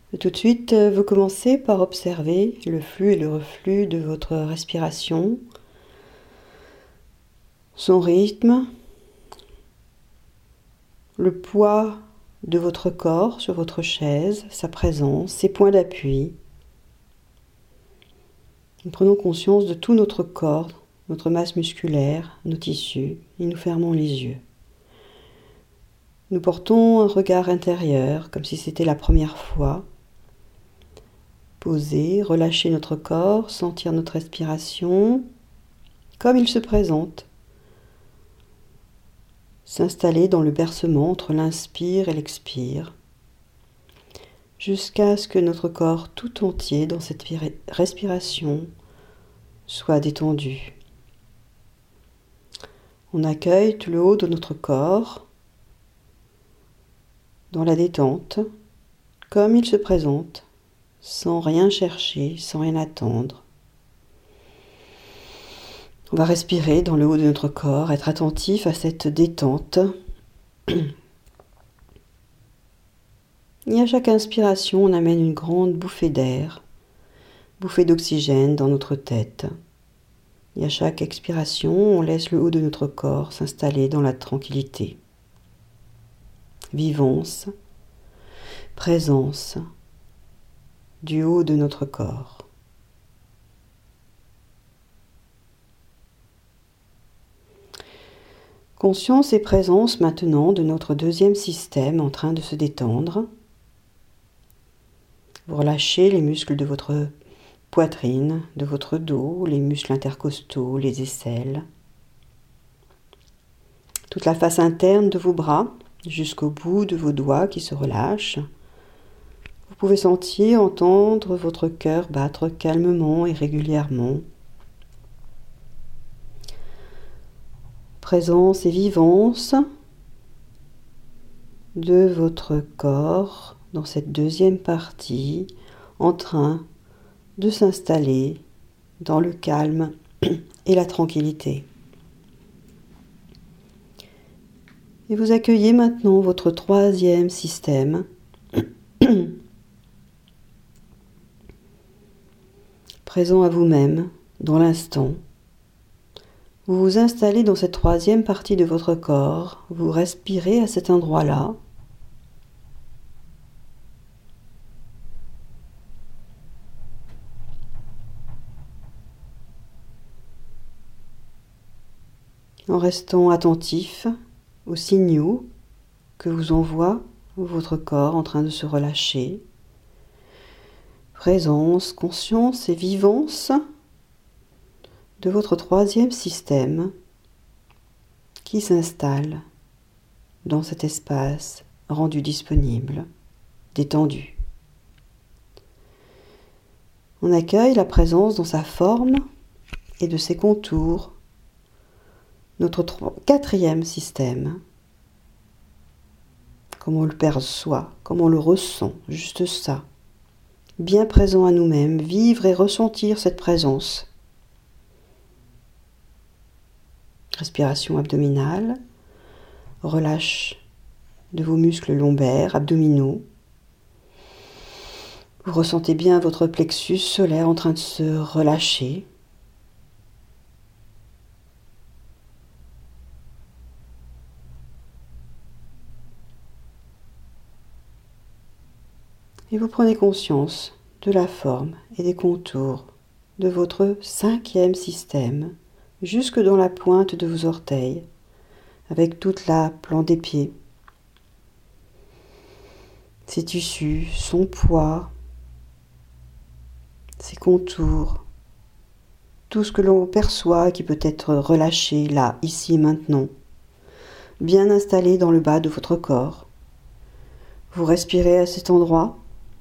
Et tout de suite, vous commencez par observer le flux et le reflux de votre respiration, son rythme, le poids de votre corps sur votre chaise, sa présence, ses points d'appui. Nous prenons conscience de tout notre corps, notre masse musculaire, nos tissus, et nous fermons les yeux. Nous portons un regard intérieur, comme si c'était la première fois. Poser, relâcher notre corps, sentir notre respiration, comme il se présente. S'installer dans le bercement entre l'inspire et l'expire, jusqu'à ce que notre corps tout entier dans cette respiration soit détendu. On accueille tout le haut de notre corps dans la détente, comme il se présente, sans rien chercher, sans rien attendre. On va respirer dans le haut de notre corps, être attentif à cette détente. Et à chaque inspiration, on amène une grande bouffée d'air, bouffée d'oxygène dans notre tête. Et à chaque expiration, on laisse le haut de notre corps s'installer dans la tranquillité. Vivance, présence du haut de notre corps. Conscience et présence maintenant de notre deuxième système en train de se détendre. Vous relâchez les muscles de votre poitrine, de votre dos, les muscles intercostaux, les aisselles. Toute la face interne de vos bras, jusqu'au bout de vos doigts qui se relâchent. Vous pouvez sentir, entendre votre cœur battre calmement et régulièrement. Présence et vivance de votre corps dans cette deuxième partie en train de s'installer dans le calme et la tranquillité. Et vous accueillez maintenant votre troisième système, présent à vous-même dans l'instant. Vous vous installez dans cette troisième partie de votre corps, vous respirez à cet endroit-là. En restant attentif aux signaux que vous envoie votre corps en train de se relâcher. Présence, conscience et vivance de votre troisième système qui s'installe dans cet espace rendu disponible, détendu. On accueille la présence dans sa forme et de ses contours. Notre quatrième système, comme on le perçoit, comme on le ressent, juste ça. Bien présent à nous-mêmes, vivre et ressentir cette présence. Respiration abdominale, relâche de vos muscles lombaires, abdominaux. Vous ressentez bien votre plexus solaire en train de se relâcher. Et vous prenez conscience de la forme et des contours de votre cinquième système, jusque dans la pointe de vos orteils, avec toute la plante des pieds. Ses tissus, son poids, ses contours, tout ce que l'on perçoit qui peut être relâché là, ici et maintenant, bien installé dans le bas de votre corps. Vous respirez à cet endroit,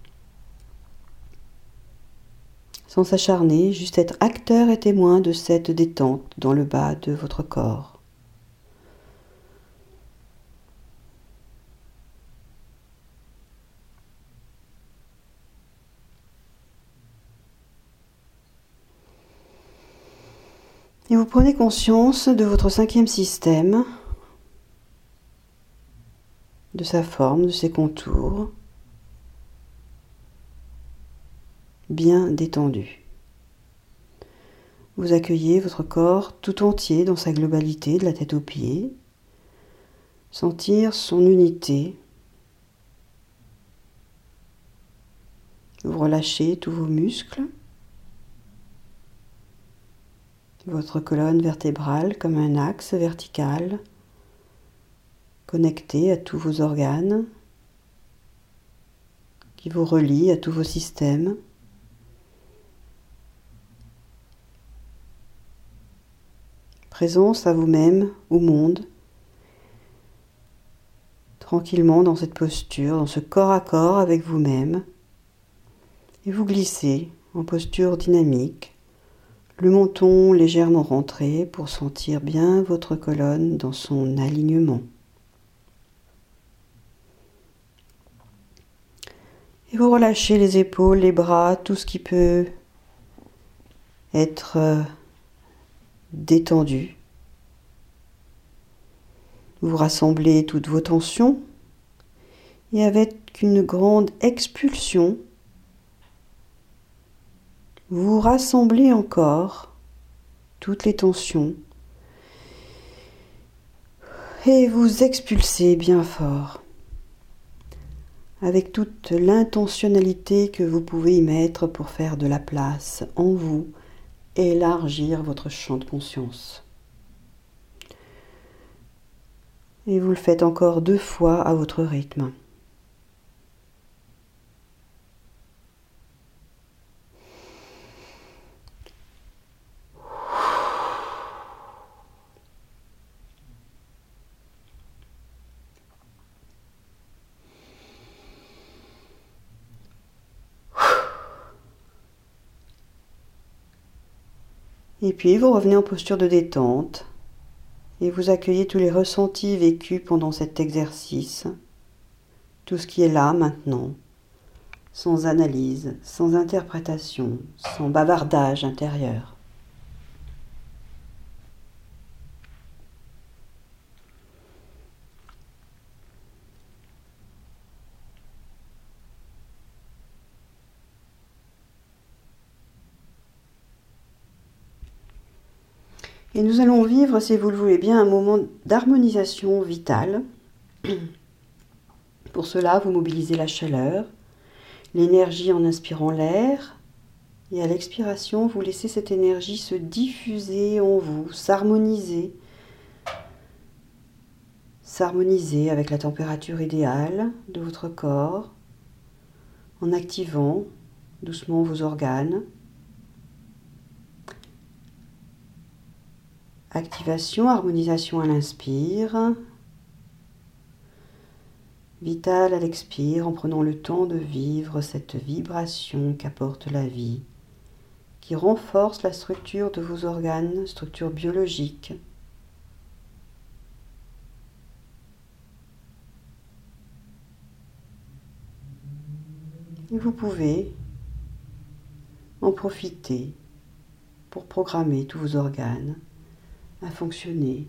sans s'acharner, juste être acteur et témoin de cette détente dans le bas de votre corps. Et vous prenez conscience de votre cinquième système, de sa forme, de ses contours. bien détendu. Vous accueillez votre corps tout entier dans sa globalité, de la tête aux pieds. Sentir son unité. Vous relâchez tous vos muscles. Votre colonne vertébrale comme un axe vertical connecté à tous vos organes qui vous relie à tous vos systèmes. Présence à vous-même, au monde, tranquillement dans cette posture, dans ce corps à corps avec vous-même, et vous glissez en posture dynamique, le menton légèrement rentré pour sentir bien votre colonne dans son alignement. Et vous relâchez les épaules, les bras, tout ce qui peut être détendu. Vous rassemblez toutes vos tensions et avec une grande expulsion, vous rassemblez encore toutes les tensions et vous expulsez bien fort avec toute l'intentionnalité que vous pouvez y mettre pour faire de la place en vous et élargir votre champ de conscience. Et vous le faites encore 2 fois à votre rythme. Et puis vous revenez en posture de détente et vous accueillez tous les ressentis vécus pendant cet exercice, tout ce qui est là maintenant, sans analyse, sans interprétation, sans bavardage intérieur. Et nous allons vivre, si vous le voulez bien, un moment d'harmonisation vitale. Pour cela, vous mobilisez la chaleur, l'énergie en inspirant l'air, et à l'expiration, vous laissez cette énergie se diffuser en vous, s'harmoniser avec la température idéale de votre corps, en activant doucement vos organes. Activation, harmonisation à l'inspire, vitale à l'expire, en prenant le temps de vivre cette vibration qu'apporte la vie, qui renforce la structure de vos organes, structure biologique. Et vous pouvez en profiter pour programmer tous vos organes à fonctionner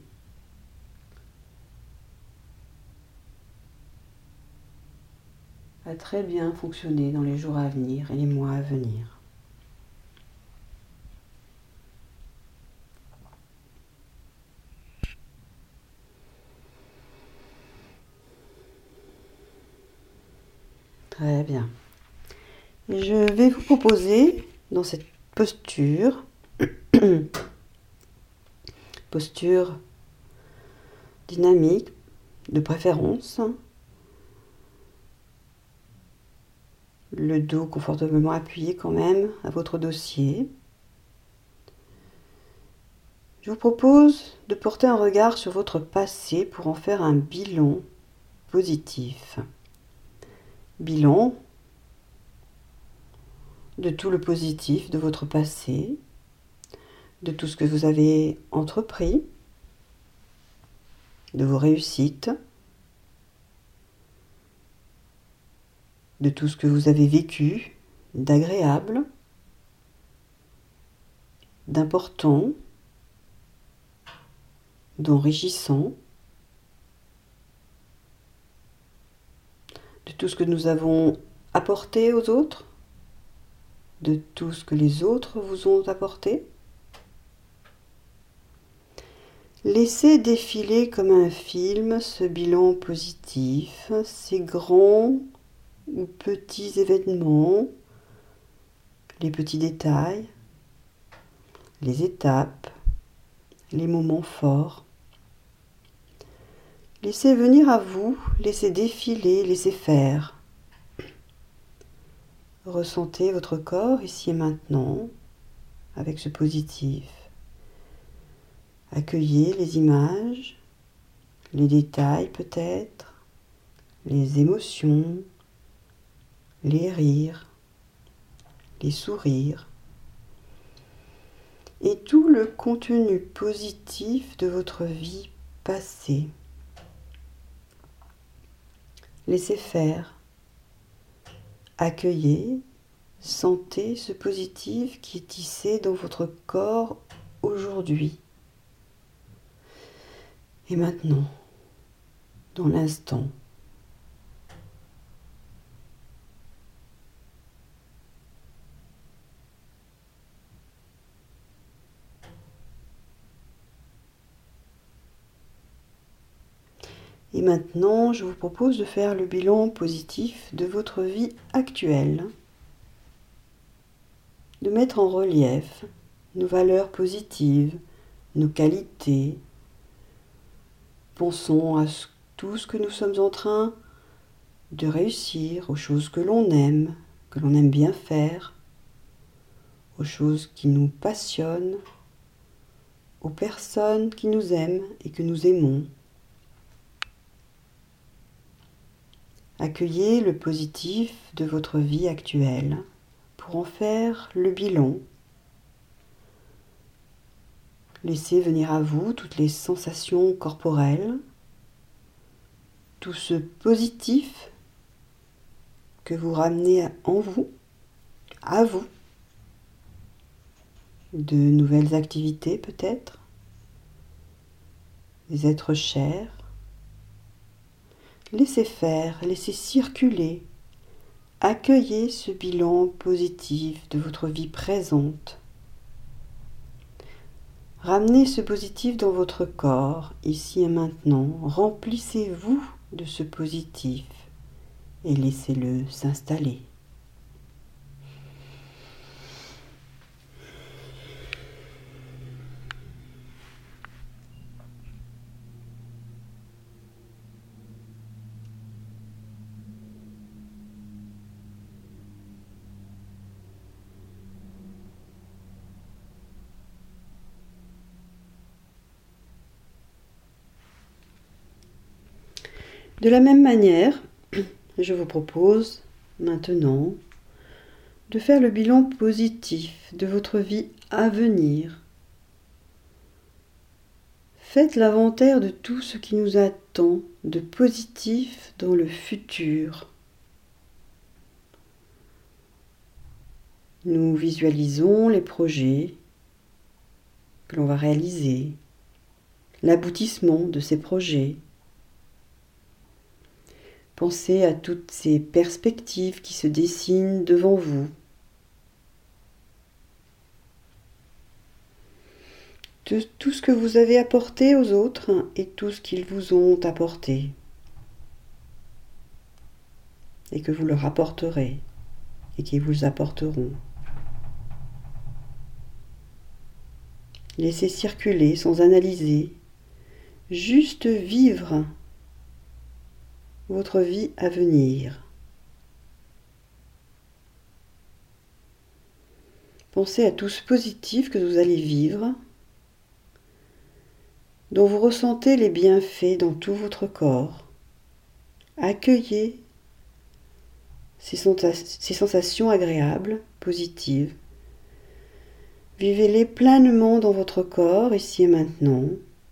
à très bien fonctionner dans les jours à venir et les mois à venir. Très bien. Je vais vous proposer dans cette posture, posture dynamique de préférence, le dos confortablement appuyé quand même à votre dossier. Je vous propose de porter un regard sur votre passé pour en faire un bilan positif. Bilan de tout le positif de votre passé, de tout ce que vous avez entrepris, de vos réussites, de tout ce que vous avez vécu d'agréable, d'important, d'enrichissant, de tout ce que nous avons apporté aux autres, de tout ce que les autres vous ont apporté. Laissez défiler comme un film ce bilan positif, ces grands ou petits événements, les petits détails, les étapes, les moments forts. Laissez venir à vous, laissez défiler, laissez faire. Ressentez votre corps ici et maintenant avec ce positif. Accueillez les images, les détails peut-être, les émotions, les rires, les sourires et tout le contenu positif de votre vie passée. Laissez faire. Accueillez, sentez ce positif qui est tissé dans votre corps aujourd'hui. Et maintenant, dans l'instant. Et maintenant, je vous propose de faire le bilan positif de votre vie actuelle, de mettre en relief nos valeurs positives, nos qualités. Pensons à tout ce que nous sommes en train de réussir, aux choses que l'on aime bien faire, aux choses qui nous passionnent, aux personnes qui nous aiment et que nous aimons. Accueillez le positif de votre vie actuelle pour en faire le bilan. Laissez venir à vous toutes les sensations corporelles, tout ce positif que vous ramenez en vous, à vous, de nouvelles activités peut-être, des êtres chers. Laissez faire, laissez circuler, accueillez ce bilan positif de votre vie présente. Ramenez ce positif dans votre corps, ici et maintenant. Remplissez-vous de ce positif et laissez-le s'installer. De la même manière, je vous propose maintenant de faire le bilan positif de votre vie à venir. Faites l'inventaire de tout ce qui nous attend de positif dans le futur. Nous visualisons les projets que l'on va réaliser, l'aboutissement de ces projets. Pensez à toutes ces perspectives qui se dessinent devant vous. De tout ce que vous avez apporté aux autres et tout ce qu'ils vous ont apporté et que vous leur apporterez et qu'ils vous apporteront. Laissez circuler sans analyser, juste vivre votre vie à venir. Pensez à tout ce positif que vous allez vivre, dont vous ressentez les bienfaits dans tout votre corps. Accueillez ces sensations agréables, positives. Vivez-les pleinement dans votre corps, ici et maintenant.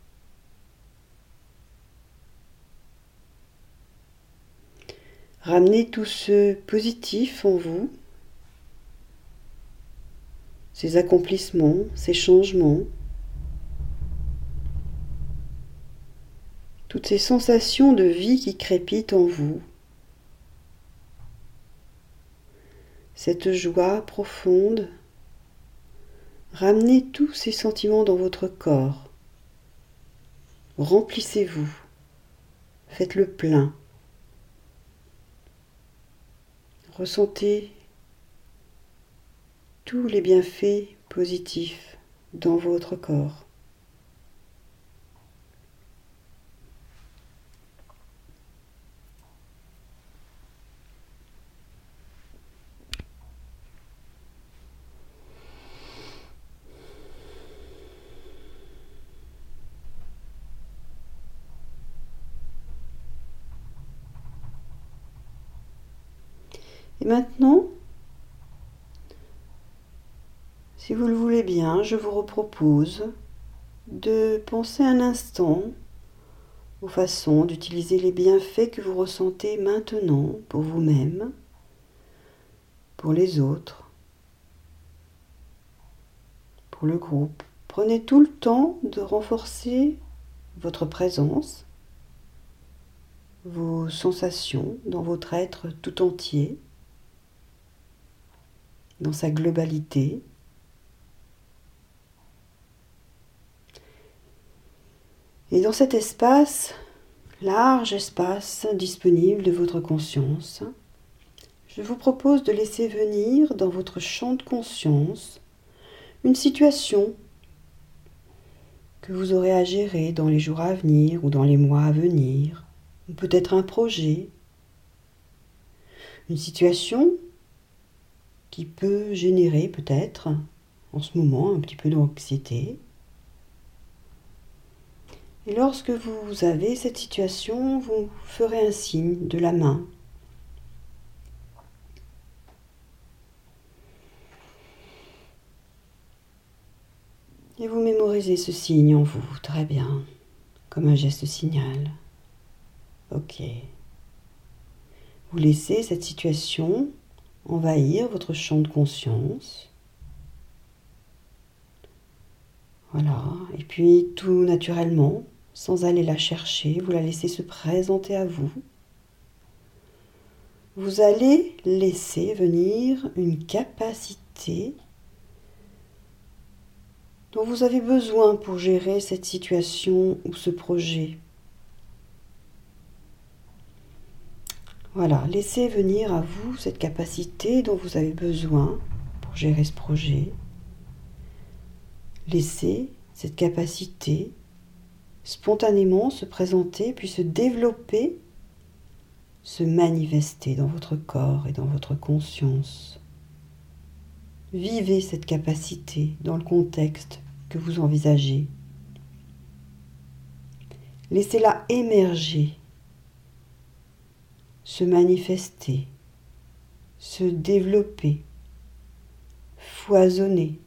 Ramenez tout ce positif en vous, ces accomplissements, ces changements, toutes ces sensations de vie qui crépitent en vous. cette joie profonde. Ramenez tous ces sentiments dans votre corps. Remplissez-vous. Faites le plein. Ressentez tous les bienfaits positifs dans votre corps. Et maintenant, si vous le voulez bien, je vous repropose de penser un instant aux façons d'utiliser les bienfaits que vous ressentez maintenant pour vous-même, pour les autres, pour le groupe. Prenez tout le temps de renforcer votre présence, vos sensations dans votre être tout entier, dans sa globalité. Et dans cet espace, large espace disponible de votre conscience, je vous propose de laisser venir dans votre champ de conscience une situation que vous aurez à gérer dans les jours à venir ou dans les mois à venir, ou peut-être un projet, une situation qui peut générer peut-être en ce moment un petit peu d'anxiété. Et lorsque vous avez cette situation, vous ferez un signe de la main. Et vous mémorisez ce signe en vous, très bien, comme un geste signal. Ok. Vous laissez cette situation envahir votre champ de conscience. Voilà, et puis tout naturellement, sans aller la chercher, vous la laissez se présenter à vous. Vous allez laisser venir une capacité dont vous avez besoin pour gérer cette situation ou ce projet. Voilà, laissez venir à vous cette capacité dont vous avez besoin pour gérer ce projet. Laissez cette capacité spontanément se présenter, puis se développer, se manifester dans votre corps et dans votre conscience. Vivez cette capacité dans le contexte que vous envisagez. Laissez-la émerger, se manifester, se développer, foisonner,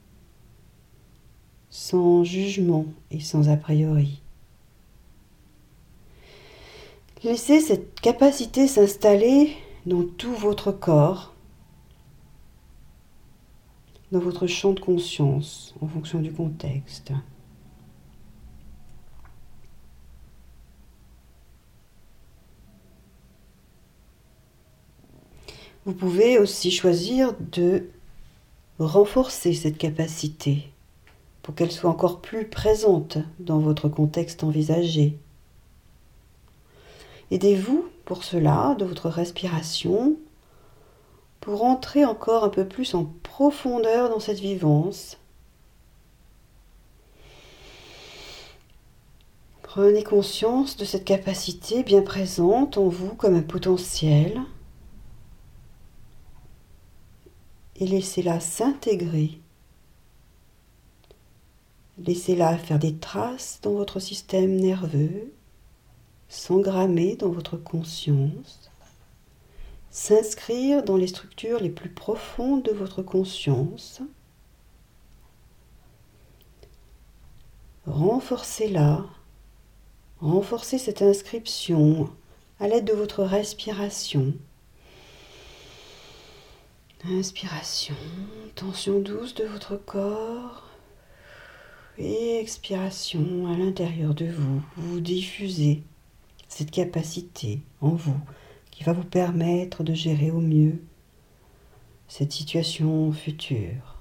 sans jugement et sans a priori. Laissez cette capacité s'installer dans tout votre corps, dans votre champ de conscience, en fonction du contexte. Vous pouvez aussi choisir de renforcer cette capacité pour qu'elle soit encore plus présente dans votre contexte envisagé. Aidez-vous pour cela de votre respiration pour entrer encore un peu plus en profondeur dans cette vivance. Prenez conscience de cette capacité bien présente en vous comme un potentiel et laissez-la s'intégrer. Laissez-la faire des traces dans votre système nerveux, s'engrammer dans votre conscience, s'inscrire dans les structures les plus profondes de votre conscience. Renforcez-la, renforcez cette inscription à l'aide de votre respiration. Inspiration, tension douce de votre corps et expiration à l'intérieur de vous. Vous diffusez cette capacité en vous qui va vous permettre de gérer au mieux cette situation future.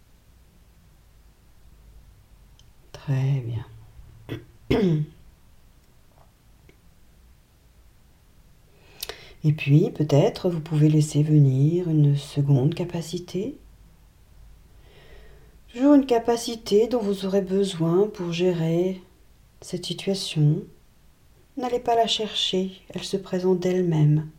Très bien. Et puis, peut-être, vous pouvez laisser venir une seconde capacité. Toujours une capacité dont vous aurez besoin pour gérer cette situation. N'allez pas la chercher, elle se présente d'elle-même.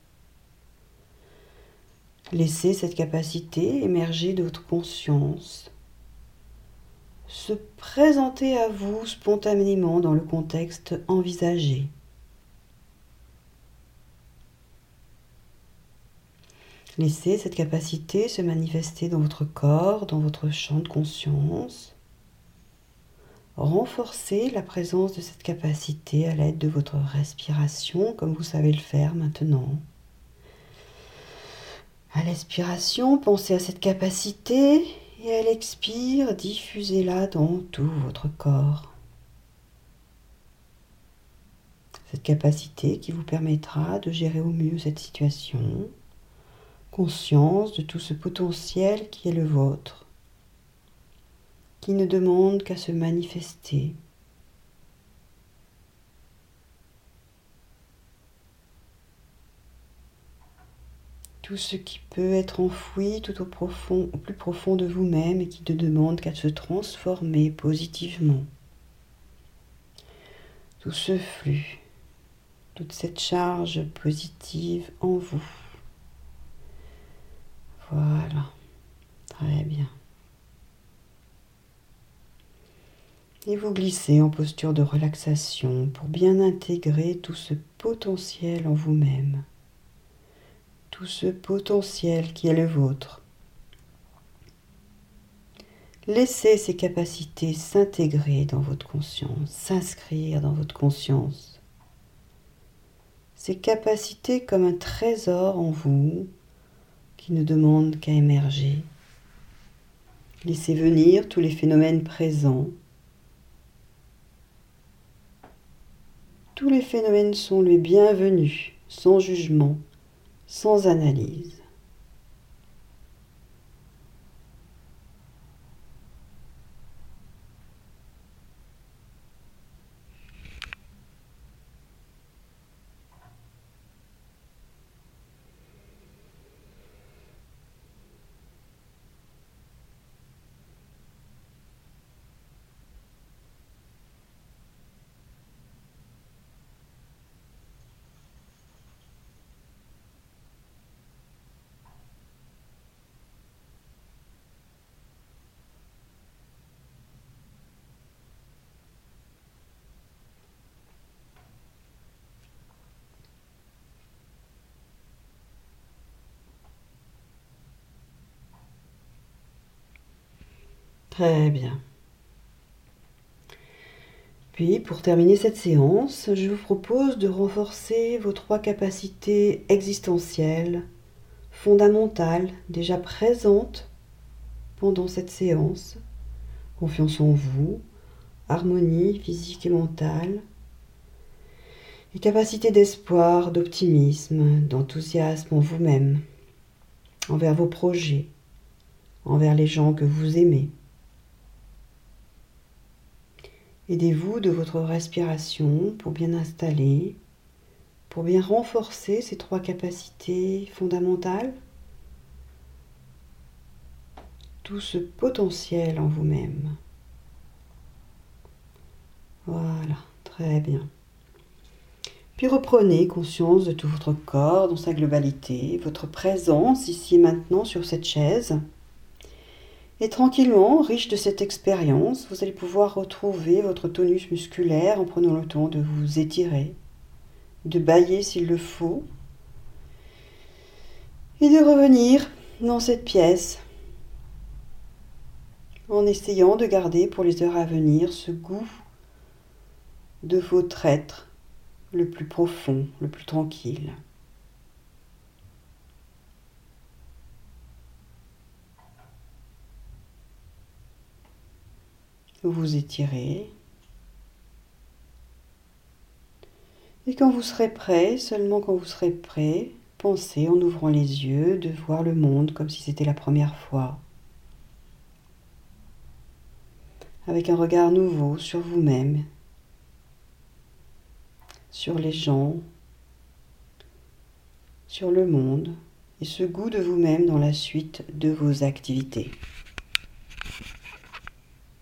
Laissez cette capacité émerger de votre conscience, se présenter à vous spontanément dans le contexte envisagé. Laissez cette capacité se manifester dans votre corps, dans votre champ de conscience. Renforcez la présence de cette capacité à l'aide de votre respiration, comme vous savez le faire maintenant. À l'expiration, pensez à cette capacité et à l'expire, diffusez-la dans tout votre corps. Cette capacité qui vous permettra de gérer au mieux cette situation. Conscience de tout ce potentiel qui est le vôtre, qui ne demande qu'à se manifester. Tout ce qui peut être enfoui tout au plus profond de vous-même et qui ne demande qu'à se transformer positivement. Tout ce flux, toute cette charge positive en vous. Voilà, très bien. Et vous glissez en posture de relaxation pour bien intégrer tout ce potentiel en vous-même. Tout ce potentiel qui est le vôtre. Laissez ces capacités s'intégrer dans votre conscience, s'inscrire dans votre conscience. Ces capacités comme un trésor en vous qui ne demande qu'à émerger. Laissez venir tous les phénomènes présents. Tous les phénomènes sont les bienvenus, sans jugement, sans analyse. Très bien. Puis, pour terminer cette séance, je vous propose de renforcer vos 3 capacités existentielles, fondamentales, déjà présentes pendant cette séance. Confiance en vous, harmonie physique et mentale, et capacité d'espoir, d'optimisme, d'enthousiasme en vous-même, envers vos projets, envers les gens que vous aimez. Aidez-vous de votre respiration pour bien installer, pour bien renforcer ces 3 capacités fondamentales, tout ce potentiel en vous-même. Voilà, très bien. Puis reprenez conscience de tout votre corps dans sa globalité, votre présence ici et maintenant sur cette chaise. Et tranquillement, riche de cette expérience, vous allez pouvoir retrouver votre tonus musculaire en prenant le temps de vous étirer, de bâiller s'il le faut, et de revenir dans cette pièce en essayant de garder pour les heures à venir ce goût de votre être le plus profond, le plus tranquille. Vous vous étirez. Et quand vous serez prêt, seulement quand vous serez prêt, pensez, en ouvrant les yeux, de voir le monde comme si c'était la première fois, avec un regard nouveau sur vous-même, sur les gens, sur le monde, et ce goût de vous-même dans la suite de vos activités.